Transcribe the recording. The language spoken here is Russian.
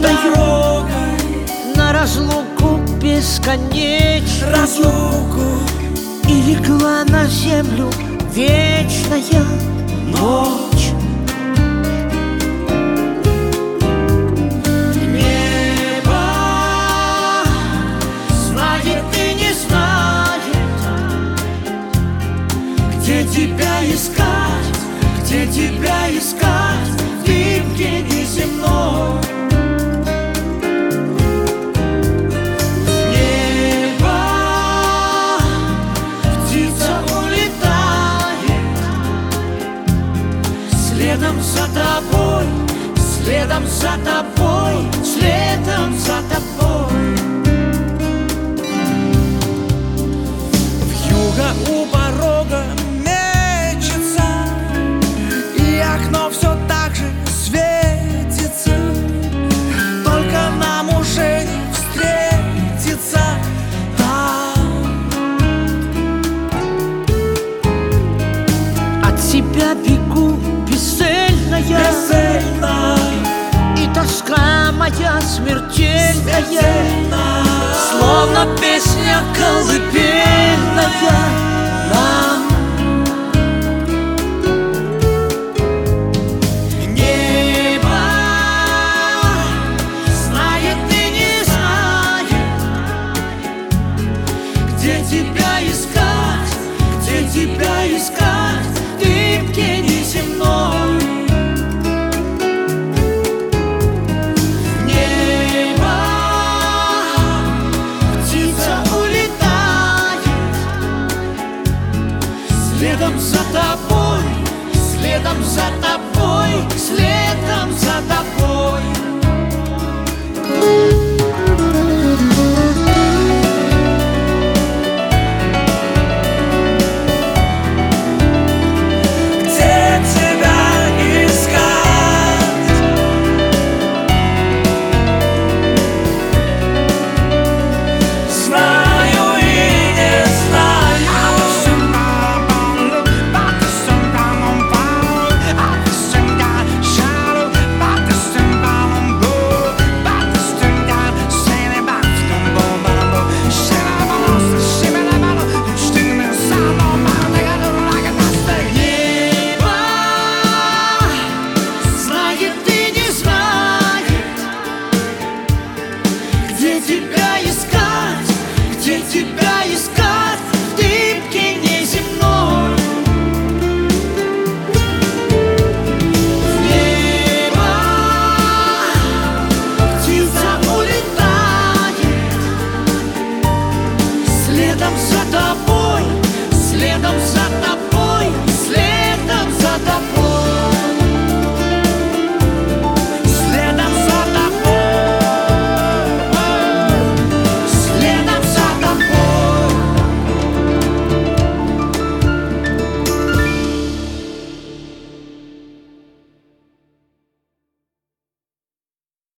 дорогой на разлуку бесконечную, разлуку и легла на землю вечная ночь. Небо знает и не знает, где тебя искать, где тебя искать в дымке неземной. Следом за тобой, следом за тобой, следом за тобой. Вьюга у порога мечется, и окно все так же светится. Только нам уже не встретиться там. от тебя бегу бесцельная, и тоска моя смертельная, словно песня колыбельная.